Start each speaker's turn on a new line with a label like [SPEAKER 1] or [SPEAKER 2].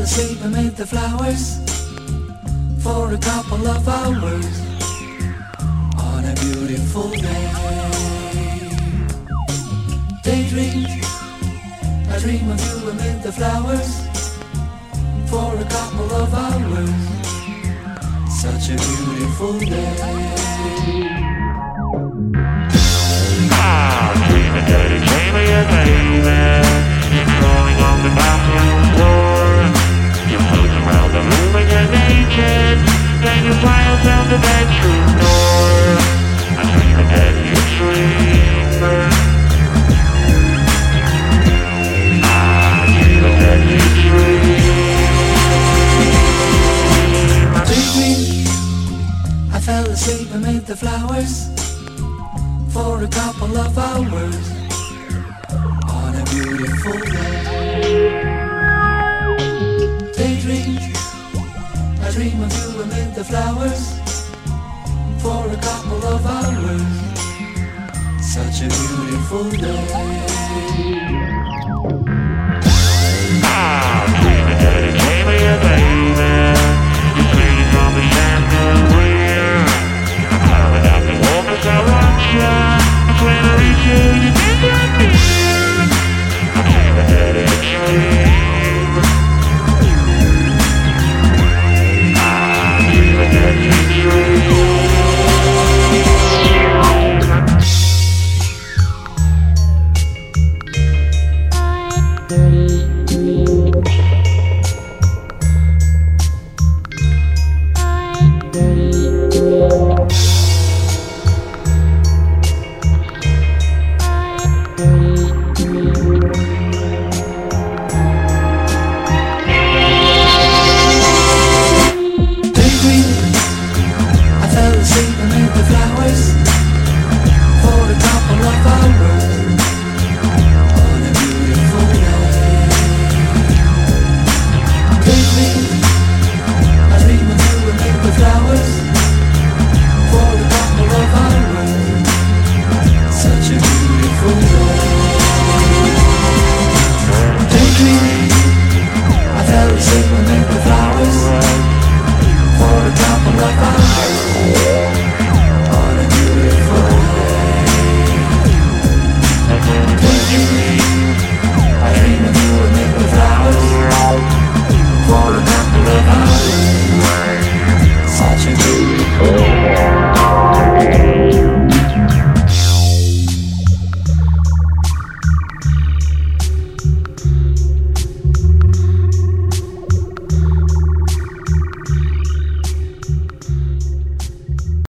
[SPEAKER 1] asleep amid the flowers for a couple of hours on a beautiful day. Daydream, I dream of you amid the flowers for a couple of hours. Such a beautiful day.
[SPEAKER 2] Dreaming that it came me a baby. You're crawling on the bathroom floor. You're floating around the room and you're naked. Then you fly around the bedroom door. I'm dreaming that you dream. I'm dreaming that you dream.
[SPEAKER 1] Daydream, I fell asleep amid the flowers for a couple of hours on a beautiful day. Daydream, I dream of you amid the flowers for a couple of hours. Such a beautiful day.
[SPEAKER 2] I'm dreaming that it came me a baby. You're swinging from the chandelier. I'm climbing up the wall 'cause I want you. And when I reach you, you disappear. I'm dreaming that it's a dream. I'm dreaming that it's a dream.
[SPEAKER 1] Such a beautiful